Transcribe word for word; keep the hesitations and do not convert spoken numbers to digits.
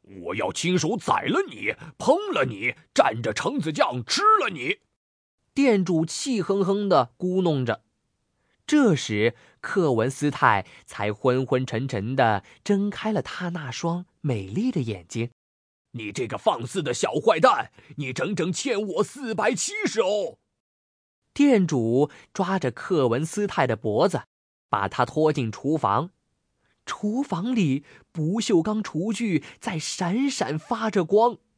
我要亲手宰了你，烹了你，蘸着橙子酱吃了你。 店主气哼哼地咕哝着。这时，克文斯泰才昏昏沉沉地睁开了他那双美丽的眼睛。 你这个放肆的小坏蛋，你整整欠我四百七十欧。 店主抓着克文斯泰的脖子，把他拖进厨房。厨房里不锈钢厨具在闪闪发着光。